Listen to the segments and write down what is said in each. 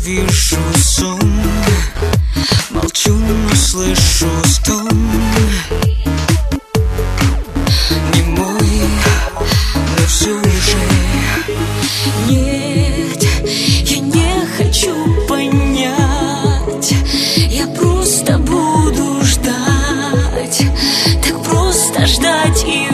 вижу сон, молчу, но слышу стон. Не мой, но все же. Нет, я не хочу понять, я просто буду ждать, так просто ждать и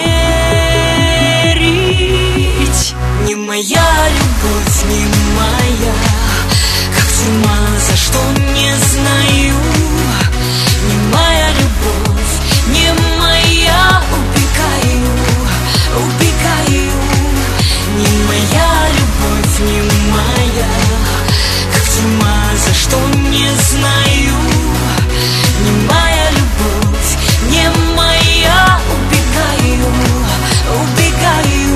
верить. Не моя любовь, не моя, как тюрьма, за что не знаю. Не моя любовь, не моя, убегаю, убегаю. Не моя любовь, не моя, как тюрьма, за что не знаю. Не моя любовь, не моя, убегаю, убегаю.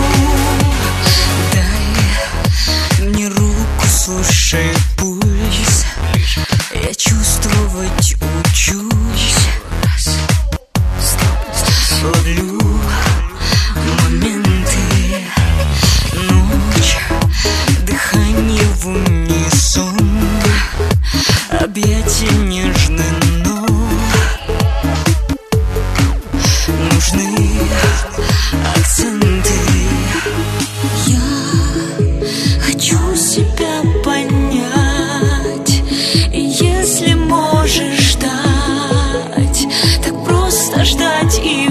Дай мне руку, слушай пульс, я чувствовать учусь. Ловлю моменты, ночь, дыхание в унисон, объятия нежны, но нужны акценты. Я хочу себя понять, и если можешь ждать, так просто ждать и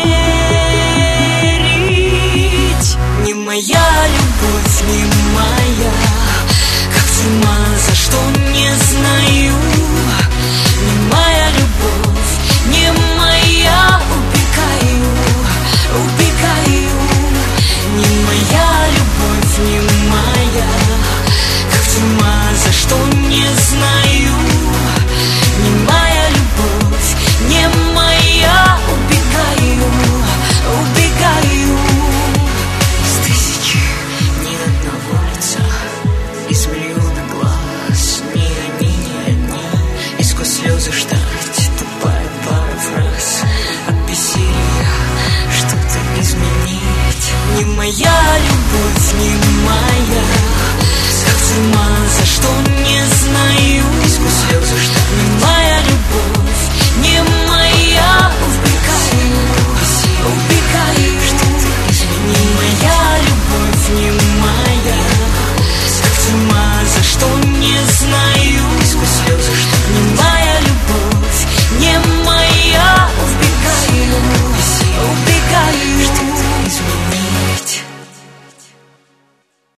верить. Не моя любовь, не моя, как тюрьма, за что не знаю. Не моя любовь, не моя, убегаю, убегаю. Не моя любовь, не моя, как тюрьма, за что не знаю. Не моя любовь, не моя, убегаю, убегаю. Из тысячи ни одного лица